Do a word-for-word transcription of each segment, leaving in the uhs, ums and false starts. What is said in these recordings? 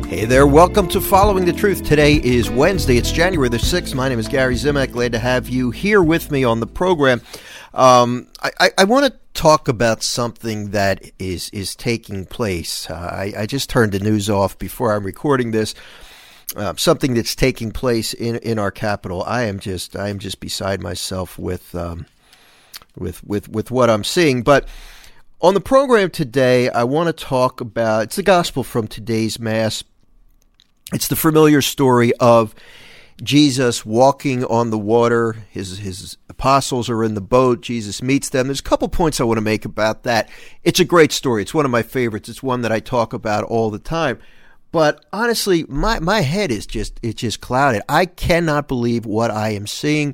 Hey there, welcome to Following the Truth. Today is Wednesday, it's January the sixth. My name is Gary Zimak. Glad to have you here with me on the program. Um, I, I, I want to talk about something that is is taking place. Uh, I, I just turned the news off before I'm recording this. Uh, something that's taking place in, in our capital. I am just I am just beside myself with um, with with with what I'm seeing. But on the program today, I want to talk about, it's the gospel from today's Mass. It's the familiar story of Jesus walking on the water. His his apostles are in the boat. Jesus meets them. There's a couple points I want to make about that. It's a great story. It's one of my favorites. It's one that I talk about all the time. But honestly, my, my head is just, it's just clouded. I cannot believe what I am seeing.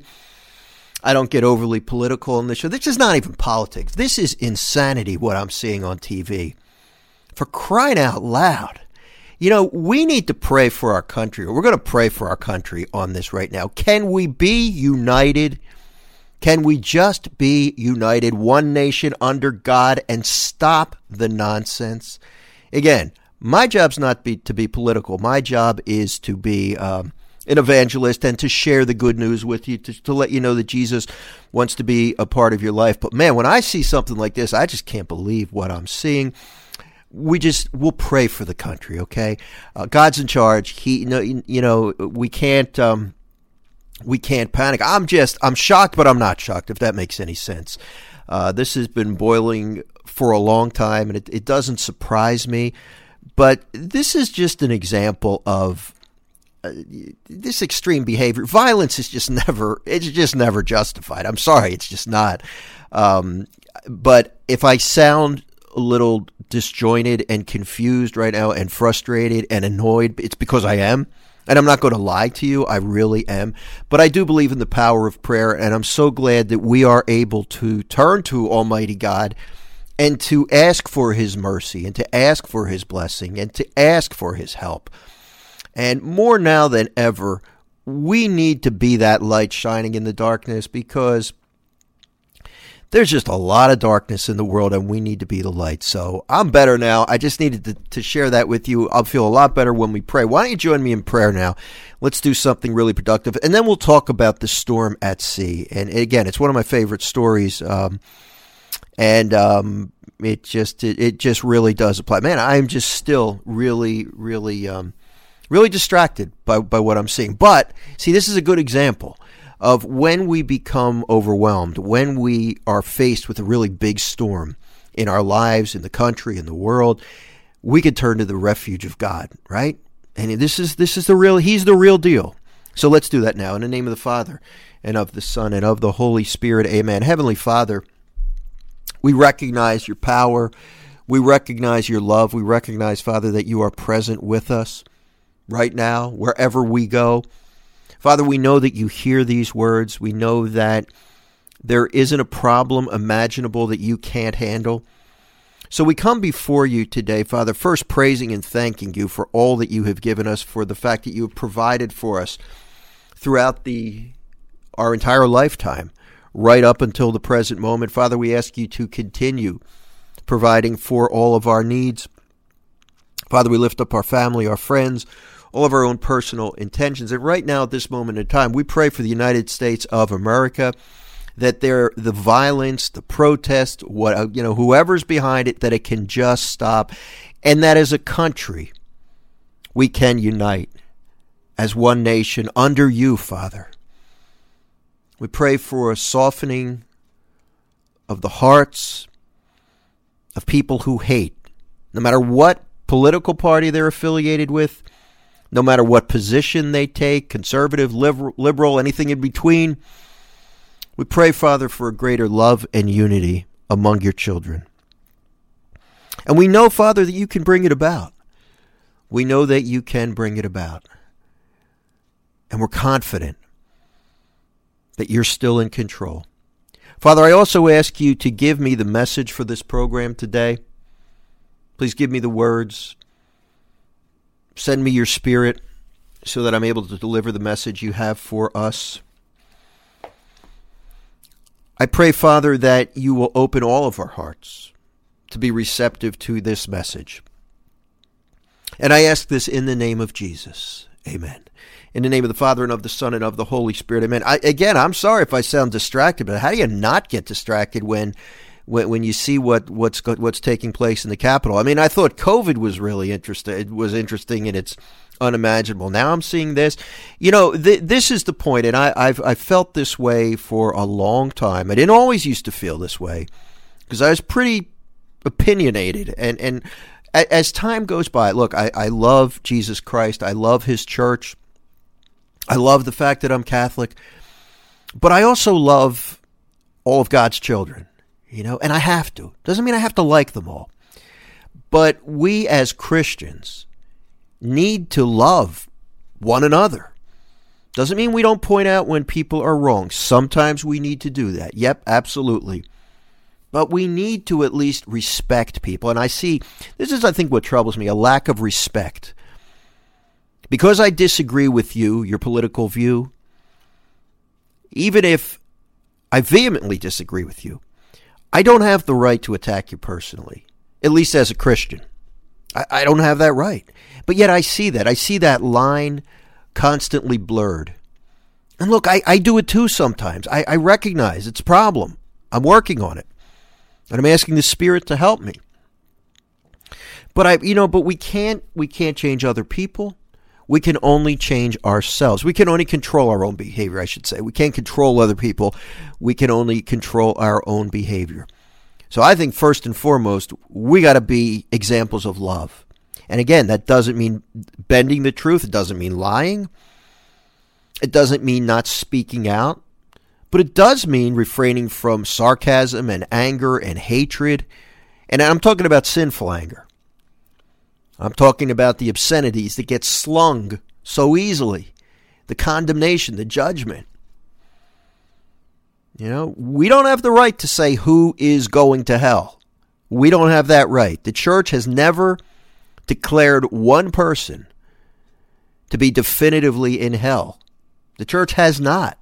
I don't get overly political on this show. This is not even politics. This is insanity, what I'm seeing on T V. For crying out loud. You know, we need to pray for our country. We're going to pray for our country on this right now. Can we be united? Can we just be united, one nation under God, and stop the nonsense? Again, my job's not be, to be political. My job is to be um, an evangelist and to share the good news with you, to, to let you know that Jesus wants to be a part of your life. But man, when I see something like this, I just can't believe what I'm seeing. We just, we'll pray for the country, okay? Uh, God's in charge. He, you know, you know we can't, um, we can't panic. I'm just, I'm shocked, but I'm not shocked, if that makes any sense. Uh, this has been boiling for a long time, and it, it doesn't surprise me. But this is just an example of uh, this extreme behavior. Violence is just never, it's just never justified. I'm sorry, it's just not. Um, but if I sound a little disjointed and confused right now and frustrated and annoyed, it's because I am. And I'm not going to lie to you. I really am. But I do believe in the power of prayer, and I'm so glad that we are able to turn to Almighty God and to ask for His mercy and to ask for His blessing and to ask for His help. And more now than ever, we need to be that light shining in the darkness, because there's just a lot of darkness in the world, and we need to be the light. So I'm better now. I just needed to, to share that with you. I'll feel a lot better when we pray. Why don't you join me in prayer now? Let's do something really productive, and then we'll talk about the storm at sea. And again, it's one of my favorite stories, um, and um, it just it, it just really does apply. Man, I'm just still really, really, um, really distracted by, by what I'm seeing. But see, this is a good example of when we become overwhelmed, when we are faced with a really big storm in our lives, in the country, in the world, we can turn to the refuge of God, right? And this is this is the real, He's the real deal. So let's do that now. In the name of the Father, and of the Son, and of the Holy Spirit, amen. Heavenly Father, we recognize your power. We recognize your love. We recognize, Father, that you are present with us right now, wherever we go. Father, we know that you hear these words. We know that there isn't a problem imaginable that you can't handle. So we come before you today, Father, first praising and thanking you for all that you have given us, for the fact that you have provided for us throughout the our entire lifetime, right up until the present moment. Father, we ask you to continue providing for all of our needs. Father, we lift up our family, our friends, all of our own personal intentions. And right now, at this moment in time, we pray for the United States of America, that there, the violence, the protest, what you know, whoever's behind it, that it can just stop, and that as a country, we can unite as one nation under you, Father. We pray for a softening of the hearts of people who hate, no matter what political party they're affiliated with, no matter what position they take, conservative, liberal, liberal, anything in between. We pray, Father, for a greater love and unity among your children. And we know, Father, that you can bring it about. We know that you can bring it about. And we're confident that you're still in control. Father, I also ask you to give me the message for this program today. Please give me the words. Send me your Spirit so that I'm able to deliver the message you have for us. I pray, Father, that you will open all of our hearts to be receptive to this message. And I ask this in the name of Jesus. Amen. In the name of the Father, and of the Son, and of the Holy Spirit. Amen. I, again, I'm sorry if I sound distracted, but how do you not get distracted when when, when you see what, what's what's taking place in the Capitol? I mean, I thought COVID was really interesting. It was interesting, and it's unimaginable. Now I'm seeing this. You know, th- this is the point, and I, I've I felt this way for a long time. I didn't always used to feel this way because I was pretty opinionated, and and as time goes by, look, I, I love Jesus Christ. I love his church. I love the fact that I'm Catholic, but I also love all of God's children, you know, and I have to. Doesn't mean I have to like them all. But we as Christians need to love one another. Doesn't mean we don't point out when people are wrong. Sometimes we need to do that. Yep, absolutely. But we need to at least respect people. And I see, this is, I think, what troubles me, a lack of respect. Because I disagree with you, your political view, even if I vehemently disagree with you, I don't have the right to attack you personally, at least as a Christian. I, I don't have that right. But yet I see that. I see that line constantly blurred. And look, I, I do it too sometimes. I, I recognize it's a problem. I'm working on it. And I'm asking the Spirit to help me. But I, you know, but we can't, we can't change other people. We can only change ourselves. We can only control our own behavior, I should say. We can't control other people. We can only control our own behavior. So I think first and foremost, we got to be examples of love. And again, that doesn't mean bending the truth. It doesn't mean lying. It doesn't mean not speaking out. But it does mean refraining from sarcasm and anger and hatred. And I'm talking about sinful anger. I'm talking about the obscenities that get slung so easily, the condemnation, the judgment. You know, we don't have the right to say who is going to hell. We don't have that right. The church has never declared one person to be definitively in hell. The church has not.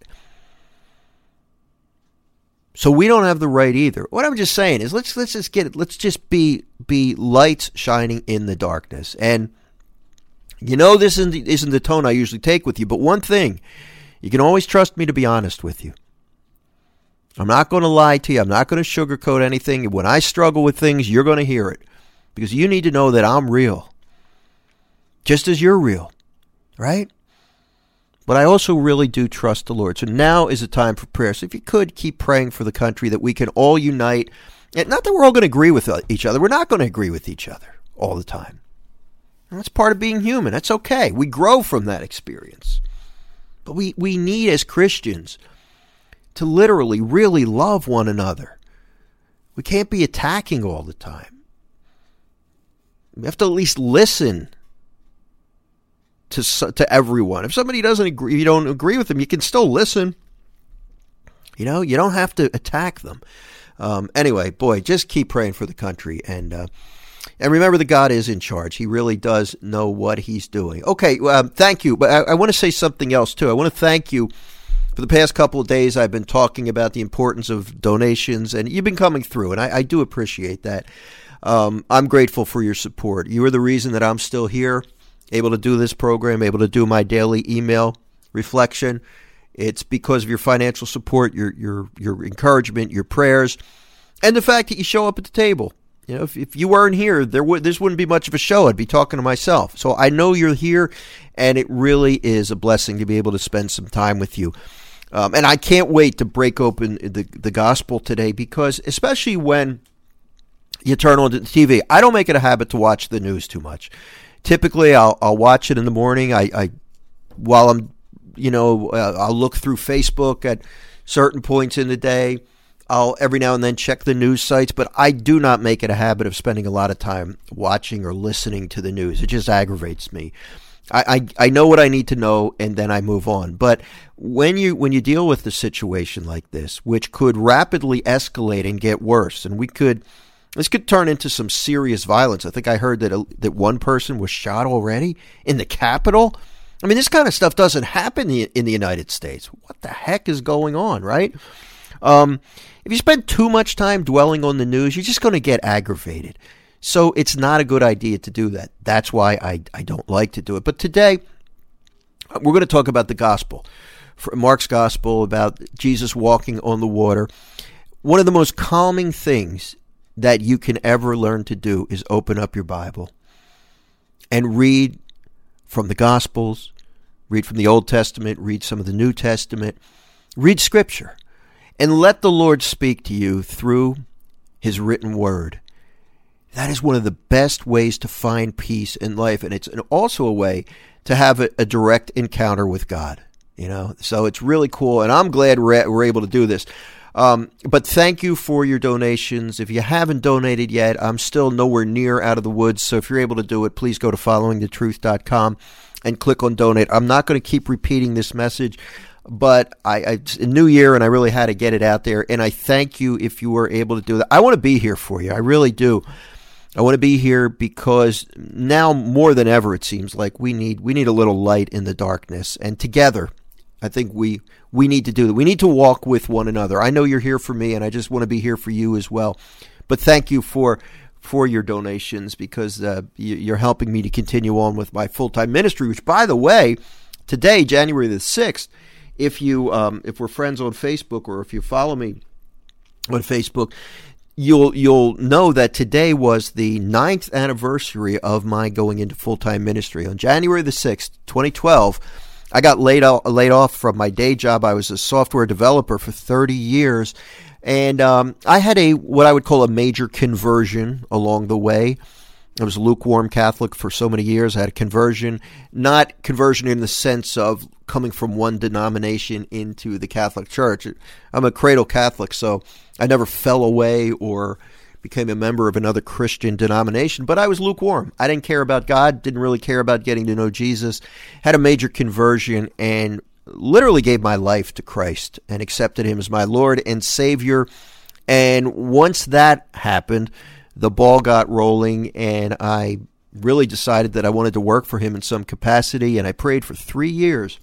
So we don't have the right either. What I'm just saying is let's let's just get it. Let's just be be lights shining in the darkness. And you know this isn't the, isn't the tone I usually take with you, but one thing, you can always trust me to be honest with you. I'm not going to lie to you. I'm not going to sugarcoat anything. When I struggle with things, you're going to hear it because you need to know that I'm real, just as you're real, right? But I also really do trust the Lord. So now is a time for prayer. So if you could, keep praying for the country that we can all unite. And not that we're all going to agree with each other. We're not going to agree with each other all the time. And that's part of being human. That's okay. We grow from that experience. But we, we need, as Christians, to literally really love one another. We can't be attacking all the time. We have to at least listen to to everyone. If somebody doesn't agree, you don't agree with them, you can still listen. You know, you don't have to attack them. Um, anyway, boy, just keep praying for the country. And uh, and remember that God is in charge. He really does know what he's doing. Okay, um, thank you. But I, I want to say something else, too. I want to thank you. For the past couple of days, I've been talking about the importance of donations, and you've been coming through, and I, I do appreciate that. Um, I'm grateful for your support. You are the reason that I'm still here, able to do this program, able to do my daily email reflection. It's because of your financial support, your your your encouragement, your prayers, and the fact that you show up at the table. You know, if, if you weren't here, there would this wouldn't be much of a show. I'd be talking to myself. So I know you're here, and it really is a blessing to be able to spend some time with you. Um, and I can't wait to break open the the gospel today, because especially when you turn on the T V, I don't make it a habit to watch the news too much. Typically, I'll I'll watch it in the morning. I, I while I'm, you know, uh, I'll look through Facebook at certain points in the day. I'll every now and then check the news sites, but I do not make it a habit of spending a lot of time watching or listening to the news. It just aggravates me. I, I, I know what I need to know, and then I move on. But when you when you deal with a situation like this, which could rapidly escalate and get worse, and we could this could turn into some serious violence. I think I heard that a, that one person was shot already in the Capitol. I mean, this kind of stuff doesn't happen in the, in the United States. What the heck is going on, right? Um, if you spend too much time dwelling on the news, you're just going to get aggravated. So it's not a good idea to do that. That's why I, I don't like to do it. But today, we're going to talk about the gospel, Mark's gospel, about Jesus walking on the water. One of the most calming things that you can ever learn to do is open up your Bible and read from the Gospels, read from the Old Testament, read some of the New Testament, read Scripture, and let the Lord speak to you through His written word. That is one of the best ways to find peace in life, and it's also a way to have a, a direct encounter with God. You know, so it's really cool, and I'm glad we're, we're able to do this. Um, but thank you for your donations. If you haven't donated yet, I'm still nowhere near out of the woods. So if you're able to do it, please go to following the truth dot com and click on donate. I'm not going to keep repeating this message, but I, I, it's a new year and I really had to get it out there. And I thank you if you were able to do that. I want to be here for you. I really do. I want to be here because now more than ever, it seems like we need, we need a little light in the darkness, and together, I think we, we need to do that. We need to walk with one another. I know you're here for me, and I just want to be here for you as well. But thank you for for your donations, because uh, you're helping me to continue on with my full-time ministry, which, by the way, today, January the sixth, if you um, if we're friends on Facebook, or if you follow me on Facebook, you'll you'll know that today was the ninth anniversary of my going into full-time ministry. On January the sixth, twenty twelve, I got laid off, laid off from my day job. I was a software developer for thirty years, and um, I had a what I would call a major conversion along the way. I was a lukewarm Catholic for so many years. I had a conversion, not conversion in the sense of coming from one denomination into the Catholic Church. I'm a cradle Catholic, so I never fell away or became a member of another Christian denomination, but I was lukewarm. I didn't care about God, didn't really care about getting to know Jesus, had a major conversion, and literally gave my life to Christ and accepted Him as my Lord and Savior. And once that happened, the ball got rolling, and I really decided that I wanted to work for Him in some capacity, and I prayed for three years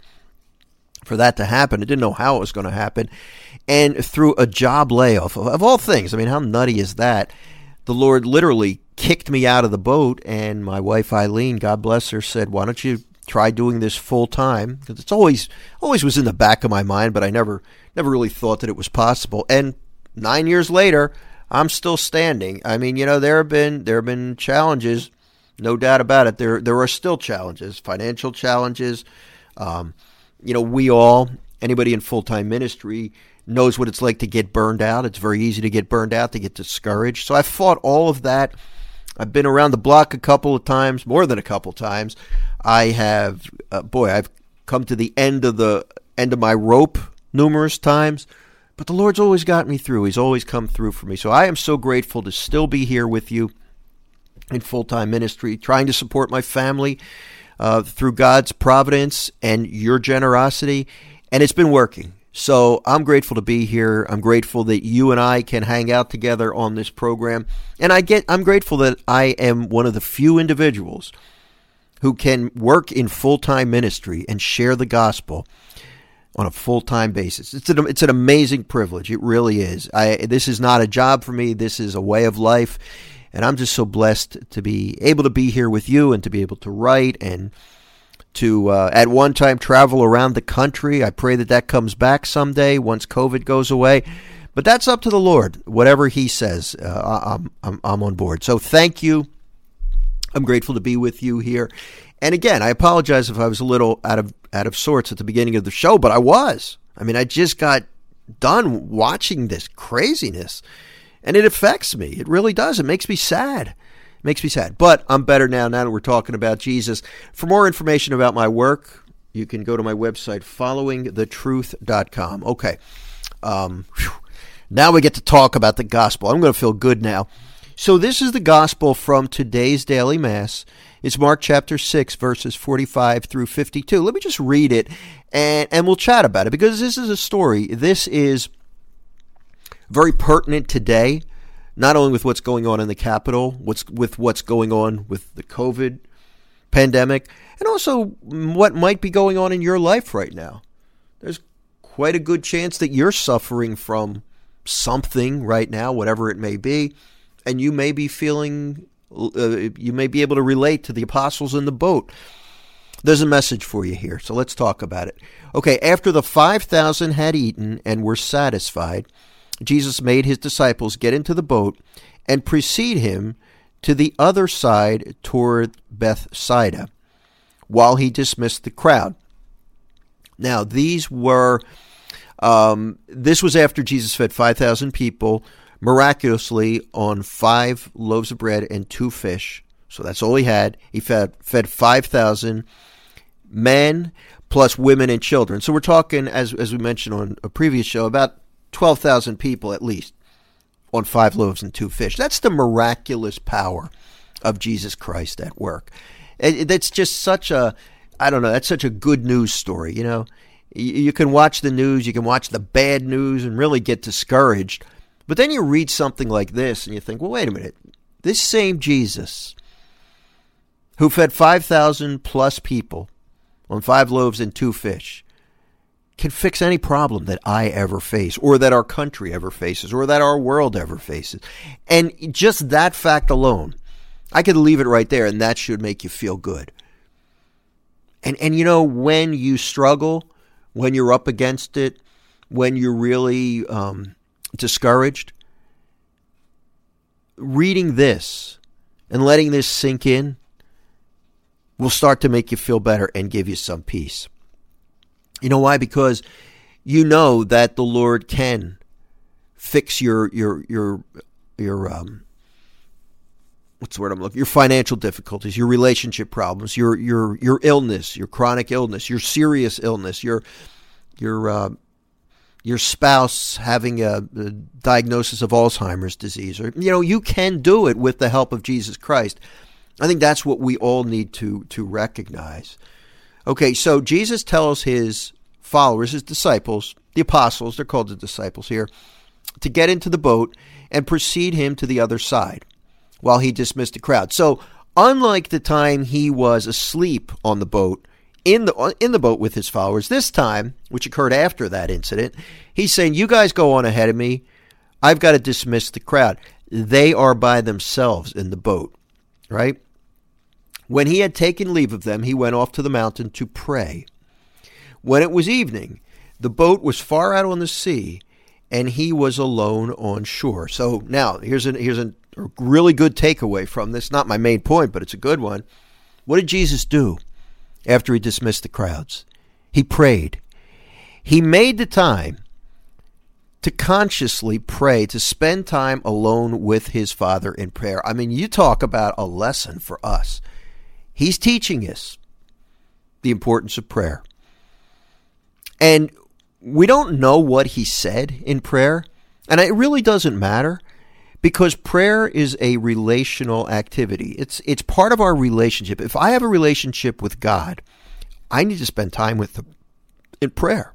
for that to happen. I didn't know how it was going to happen. And through a job layoff, of all things, I mean, how nutty is that? The Lord literally kicked me out of the boat, and my wife Eileen, God bless her, said, why don't you try doing this full time? Because it's always always was in the back of my mind, but I never never really thought that it was possible. And nine years later, I'm still standing. I mean, you know, there have been there have been challenges, no doubt about it. There there are still challenges, financial challenges. Um, you know, we all, anybody in full-time ministry knows what it's like to get burned out. It's very easy to get burned out, to get discouraged. So I've fought all of that. I've been around the block a couple of times, more than a couple of times. I have, uh, boy, I've come to the end of the end of my rope numerous times. But the Lord's always got me through. He's always come through for me. So I am so grateful to still be here with you in full-time ministry, trying to support my family uh, through God's providence and your generosity. And it's been working. So I'm grateful to be here. I'm grateful that you and I can hang out together on this program. And I get, I'm grateful that I am one of the few individuals who can work in full-time ministry and share the gospel on a full-time basis. It's an, it's an amazing privilege. It really is. I, this is not a job for me. This is a way of life. And I'm just so blessed to be able to be here with you and to be able to write and to, uh, at one time, travel around the country. I pray that that comes back someday once COVID goes away. But that's up to the Lord. Whatever He says, uh, I'm, I'm, I'm on board. So thank you. I'm grateful to be with you here. And again, I apologize if I was a little out of out of sorts at the beginning of the show, but I was. I mean, I just got done watching this craziness, and it affects me. It really does. It makes me sad. It makes me sad. But I'm better now, now that we're talking about Jesus. For more information about my work, you can go to my website, following the truth dot com. Okay. Um, now we get to talk about the gospel. I'm going to feel good now. So this is the gospel from today's daily mass. It's Mark chapter six, verses forty-five through fifty-two. Let me just read it, and, and we'll chat about it, because this is a story. This is very pertinent today, not only with what's going on in the Capitol, what's with what's going on with the COVID pandemic, and also what might be going on in your life right now. There's quite a good chance that you're suffering from something right now, whatever it may be, and you may be feeling Uh, you may be able to relate to the apostles in the boat. There's a message for you here, so let's talk about it. Okay, after the five thousand had eaten and were satisfied, Jesus made his disciples get into the boat and precede him to the other side toward Bethsaida, while he dismissed the crowd. Now, these were, um, this was after Jesus fed five thousand people miraculously on five loaves of bread and two fish. So that's all he had. He fed, fed five thousand men plus women and children. So we're talking, as, as we mentioned on a previous show, about twelve thousand people at least on five loaves and two fish. That's the miraculous power of Jesus Christ at work. It, that's just such a, I don't know, that's such a good news story, you know. You, you can watch the news, you can watch the bad news and really get discouraged. But then you read something like this and you think, well, wait a minute. This same Jesus who fed five thousand plus people on five loaves and two fish can fix any problem that I ever face, or that our country ever faces, or that our world ever faces. And just that fact alone, I could leave it right there, and that should make you feel good. And, and you know, when you struggle, when you're up against it, when you're really um, discouraged, reading this and letting this sink in will start to make you feel better and give you some peace. You know why? Because you know that the Lord can fix your your your your um what's the word I'm looking your financial difficulties, your relationship problems, your your your illness, your chronic illness, your serious illness, your your uh, your spouse having a, a diagnosis of Alzheimer's disease, or you know you can do it with the help of Jesus Christ. I think that's what we all need to to recognize. Okay, so Jesus tells his followers, his disciples, the apostles, they're called the disciples here, to get into the boat and precede him to the other side while he dismissed the crowd. So unlike the time he was asleep on the boat, in the in the boat with his followers, this time, which occurred after that incident, he's saying, you guys go on ahead of me. I've got to dismiss the crowd. They are by themselves in the boat, right? When he had taken leave of them, he went off to the mountain to pray. When it was evening, the boat was far out on the sea, and he was alone on shore. So now, here's, an, here's a really good takeaway from this. Not my main point, but it's a good one. What did Jesus do after he dismissed the crowds? He prayed. He made the time to consciously pray, to spend time alone with his Father in prayer. I mean, you talk about a lesson for us. He's teaching us the importance of prayer. And we don't know what he said in prayer, and it really doesn't matter, because prayer is a relational activity. It's it's part of our relationship. If I have a relationship with God, I need to spend time with him in prayer.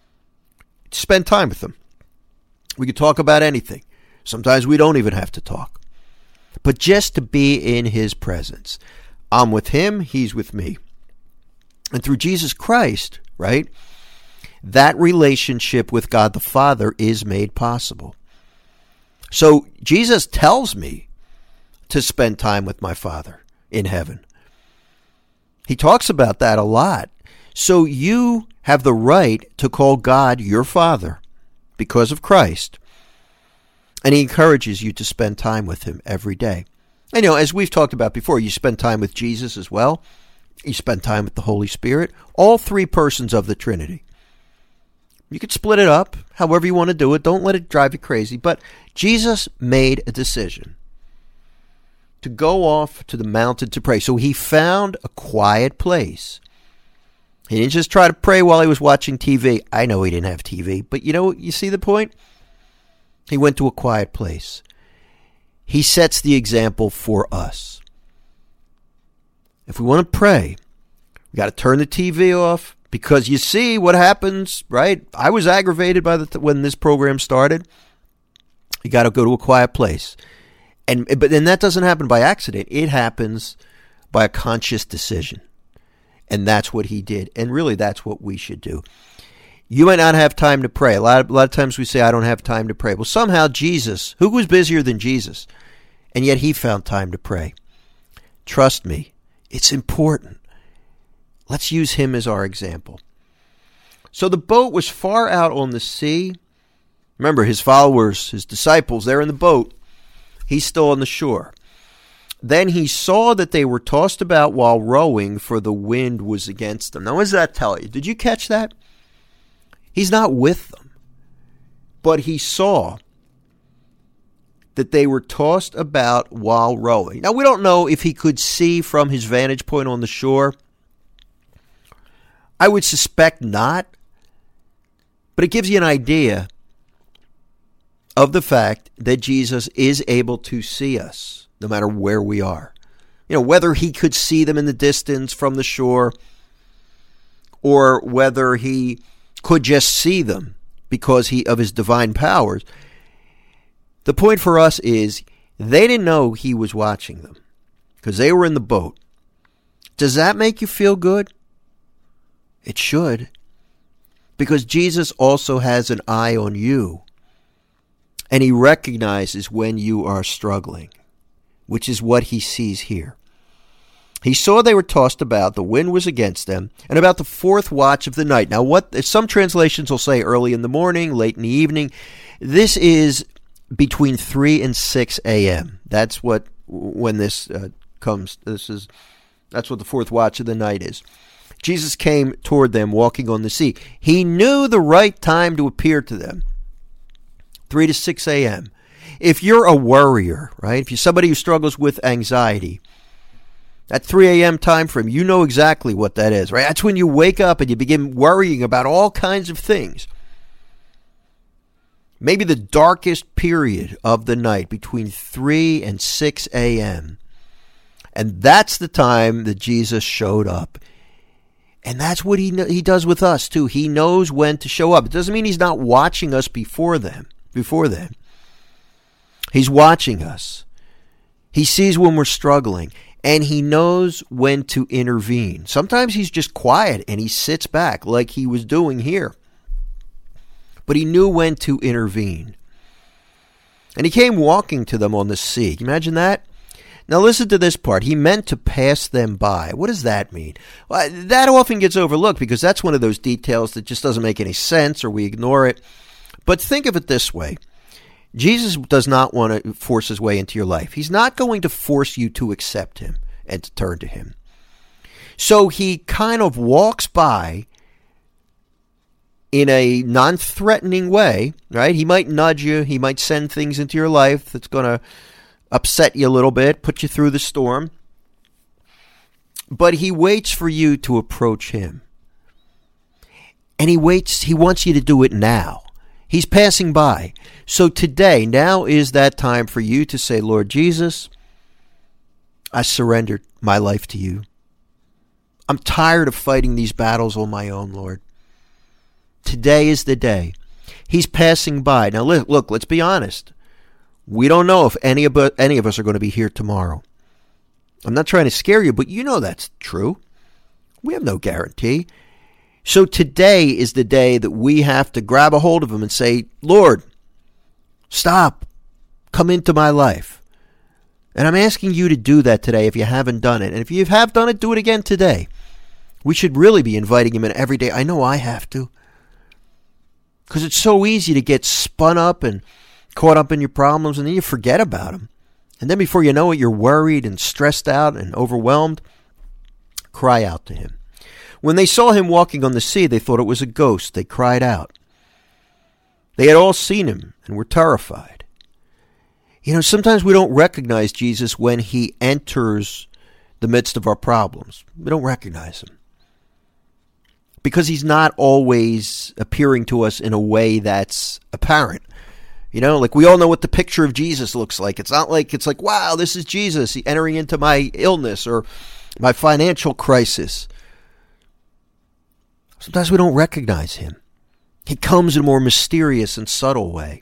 Spend time with him. We could talk about anything. Sometimes we don't even have to talk. But just to be in his presence. I'm with him, he's with me. And through Jesus Christ, right, that relationship with God the Father is made possible. So Jesus tells me to spend time with my Father in heaven. He talks about that a lot. So you have the right to call God your Father because of Christ. And he encourages you to spend time with him every day. And, you know, as we've talked about before, you spend time with Jesus as well. You spend time with the Holy Spirit. All three persons of the Trinity. You could split it up however you want to do it. Don't let it drive you crazy. But Jesus made a decision to go off to the mountain to pray. So he found a quiet place. He didn't just try to pray while he was watching T V. I know he didn't have T V. But you know, you see the point? He went to a quiet place. He sets the example for us. If we want to pray, we got to turn the T V off, because you see what happens, right? I was aggravated by the th- when this program started. You got to go to a quiet place. And but then that doesn't happen by accident. It happens by a conscious decision. And that's what he did. And really, that's what we should do. You might not have time to pray. A lot of, a lot of times we say, I don't have time to pray. Well, somehow Jesus, who was busier than Jesus? And yet he found time to pray. Trust me, it's important. Let's use him as our example. So the boat was far out on the sea. Remember, his followers, his disciples, they're in the boat. He's still on the shore. Then he saw that they were tossed about while rowing, for the wind was against them. Now, what does that tell you? Did you catch that? He's not with them. But he saw that they were tossed about while rowing. Now, we don't know if he could see from his vantage point on the shore. I would suspect not. But it gives you an idea of the fact that Jesus is able to see us no matter where we are. You know, whether he could see them in the distance from the shore, or whether he could just see them because he of his divine powers. The point for us is they didn't know he was watching them because they were in the boat. Does that make you feel good? It should. Because Jesus also has an eye on you. And he recognizes when you are struggling, which is what he sees here. He saw they were tossed about, the wind was against them, and about the fourth watch of the night. Now, what some translations will say early in the morning, late in the evening. This is between three and six a.m. That's what, when this uh, comes, this is, that's what the fourth watch of the night is. Jesus came toward them walking on the sea. He knew the right time to appear to them. three to six a.m. If you're a worrier, right? If you're somebody who struggles with anxiety, that three a.m. time frame, you know exactly what that is, right? That's when you wake up and you begin worrying about all kinds of things. Maybe the darkest period of the night between three and six a.m. And that's the time that Jesus showed up. And that's what he he does with us too. He knows when to show up. It doesn't mean he's not watching us before then. Before then. He's watching us. He sees when we're struggling. And he knows when to intervene. Sometimes he's just quiet and he sits back like he was doing here. But he knew when to intervene. And he came walking to them on the sea. Can you imagine that? Now listen to this part. He meant to pass them by. What does that mean? Well, that often gets overlooked because that's one of those details that just doesn't make any sense or we ignore it. But think of it this way. Jesus does not want to force his way into your life. He's not going to force you to accept him and to turn to him. So he kind of walks by in a non-threatening way, right? He might nudge you. He might send things into your life that's going to upset you a little bit, put you through the storm. But he waits for you to approach him. And he waits, he wants you to do it now. He's passing by. So today, now is that time for you to say, Lord Jesus, I surrender my life to you. I'm tired of fighting these battles on my own, Lord. Today is the day. He's passing by. Now, look, look, let's be honest. We don't know if any of, any of us are going to be here tomorrow. I'm not trying to scare you, but you know that's true. We have no guarantee. So today is the day that we have to grab a hold of him and say, Lord, stop. Come into my life. And I'm asking you to do that today if you haven't done it. And if you have done it, do it again today. We should really be inviting him in every day. I know I have to. Because it's so easy to get spun up and caught up in your problems, and then you forget about them. And then before you know it, you're worried and stressed out and overwhelmed. Cry out to him. When they saw him walking on the sea, they thought it was a ghost. They cried out. They had all seen him and were terrified. You know, sometimes we don't recognize Jesus when he enters the midst of our problems. We don't recognize him. Because he's not always appearing to us in a way that's apparent. You know, like we all know what the picture of Jesus looks like. It's not like, it's like, wow, this is Jesus entering into my illness or my financial crisis. Sometimes we don't recognize him. He comes in a more mysterious and subtle way.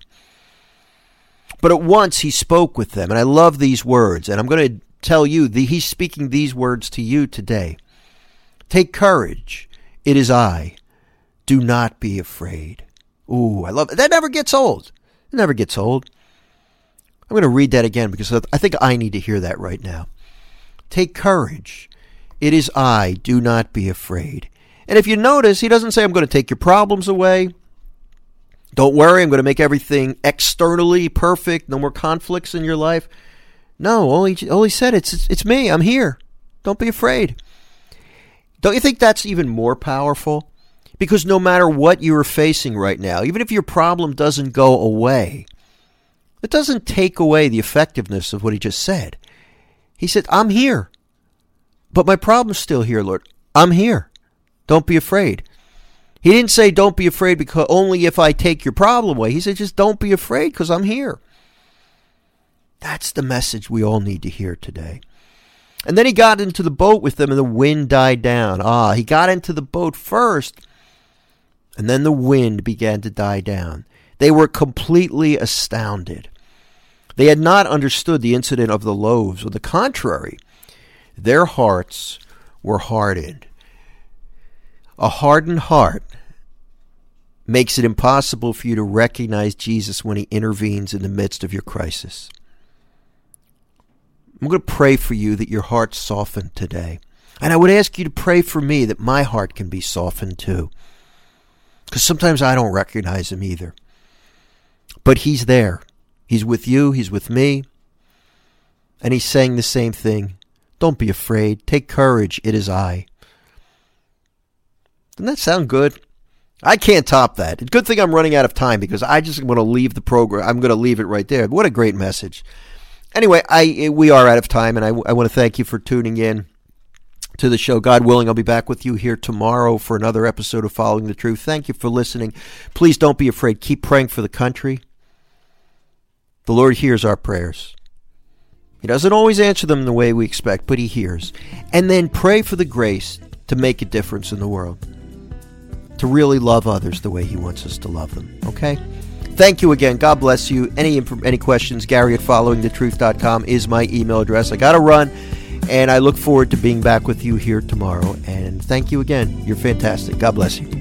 But at once he spoke with them, and I love these words, and I'm going to tell you, that he's speaking these words to you today. Take courage. It is I. Do not be afraid. Ooh, I love it. That never gets old. It never gets old. I'm going to read that again because I think I need to hear that right now. Take courage. It is I. Do not be afraid. And if you notice, he doesn't say, I'm going to take your problems away. Don't worry, I'm going to make everything externally perfect. No more conflicts in your life. No, all he, all he said, it's, it's, it's me. I'm here. Don't be afraid. Don't you think that's even more powerful? Because no matter what you are facing right now, even if your problem doesn't go away, it doesn't take away the effectiveness of what he just said. He said, I'm here. But my problem's still here, Lord. I'm here. Don't be afraid. He didn't say don't be afraid because only if I take your problem away. He said just don't be afraid because I'm here. That's the message we all need to hear today. And then he got into the boat with them and the wind died down. Ah, he got into the boat first and then the wind began to die down. They were completely astounded. They had not understood the incident of the loaves. On the contrary, their hearts were hardened. A hardened heart makes it impossible for you to recognize Jesus when he intervenes in the midst of your crisis. I'm going to pray for you that your heart softened today. And I would ask you to pray for me that my heart can be softened too. Because sometimes I don't recognize him either. But he's there. He's with you. He's with me. And he's saying the same thing. Don't be afraid. Take courage. It is I. Doesn't that sound good? I can't top that. It's a good thing I'm running out of time because I just want to leave the program. I'm going to leave it right there. What a great message. Anyway, I we are out of time, and I, I want to thank you for tuning in to the show. God willing, I'll be back with you here tomorrow for another episode of Following the Truth. Thank you for listening. Please don't be afraid. Keep praying for the country. The Lord hears our prayers. He doesn't always answer them the way we expect, but he hears. And then pray for the grace to make a difference in the world, to really love others the way he wants us to love them. Okay? Thank you again. God bless you. Any any questions, Gary at following the truth dot com is my email address. I got to run, and I look forward to being back with you here tomorrow. And thank you again. You're fantastic. God bless you.